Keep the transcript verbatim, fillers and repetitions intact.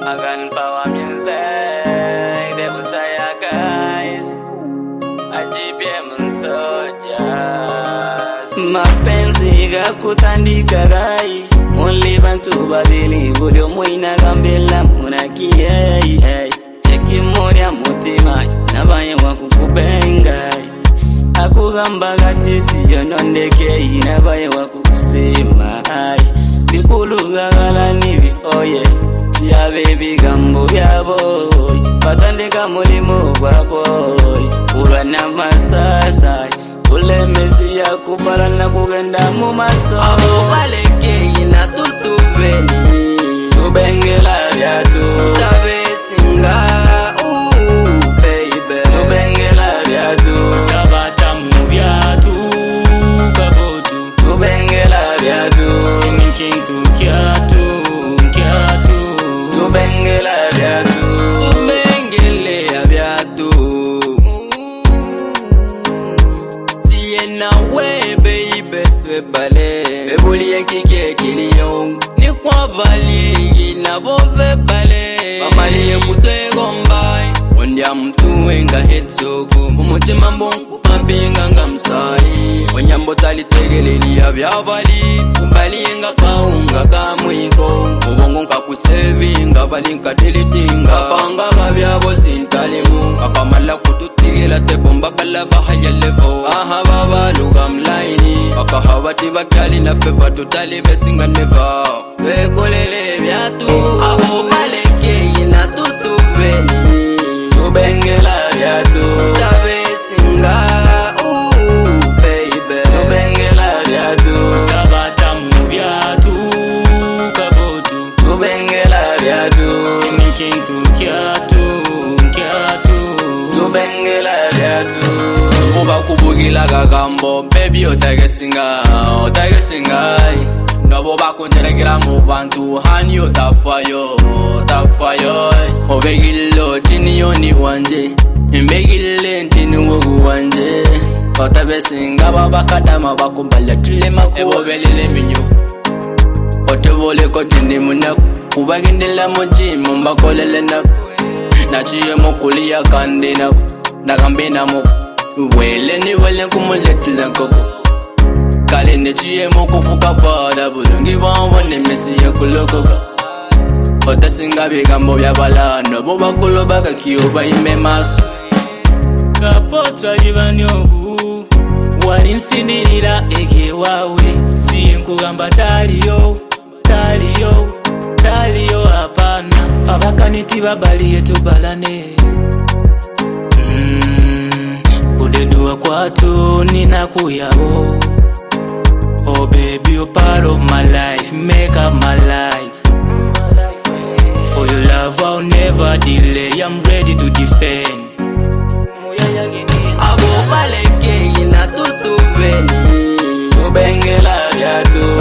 Agan Power Music, they will tire guys. A G P M soldiers. Mapenzi gakutandika gai, only bantu babili bulyo muina gambela munakiye. Cheki moya mutima nabaye wakukubenga. Akugamba gati siyo nondeke nabaye wakukusema. Bikuluga gala nibi oye ya baby gambo ya boy batandika mulimo gwa boy urana masasa ule mesi ya kubala na kugenda mu maso abo baleke ina tutubeni tubengela byatu tabesinga ooh baby tubengela byatu tabata mu byatu kabotu tubengela byatu kintu kiatu kiatu tubengela byatu tubengele byatu siena we baby twebale bebuli yakike kiliyo ni kwa bali na bobe bale amali yakutegomba ondia mtu wenga hetsogo umutima mbonku pambinga ngamsai onyambo talitegeleli abyabali kumbali nga kaunga kamwiko ubongo nkakusevinga bali nkadelitinga panga ngabyabo sintalimu akamala kututigela tebomba bala bahaya levo aha babaluga mlaini akahawati bakyali na feva tutali besinga neva bekolele byatu abo baleke ina tutubeni tubengela byatu tabesinga ooh baby tubengela byatu tabata mu byatu kabotu tubengela byatu kintu kiatu kiatu tubengela byatu uba kubugila gagambo baby otagesinga otagesinga nabo bakonjerekera mu bantu hani otafayo otafayo obegilo tiniyoni wanje imbegile ntini wogu wanje otabesinga babakadama bakumbala tulema kubobelele minyo otobole kotindi munaku kubagendela mujimu mbakolele naku nachiye mukulia kandi naku nakambina muku wele ni wele kumuletila koko kale nechiye mukufuka fada bulungi bawone mesi ya kulokoka otasinga bigambo byabalano bo bakulo bakakiyo bayime maso kapotwa libanyobu walinsindirira ege wawe siye nkugamba taliyo taliyo taliyo hapana abakaniti babaliye tubalane mm, kudedua kwatu ninakuyabo. Oh baby, you're part of my life, make up my life. For your love I'll never delay, I'm ready to defend. Abo baleke ina tutubeni tubengela byatu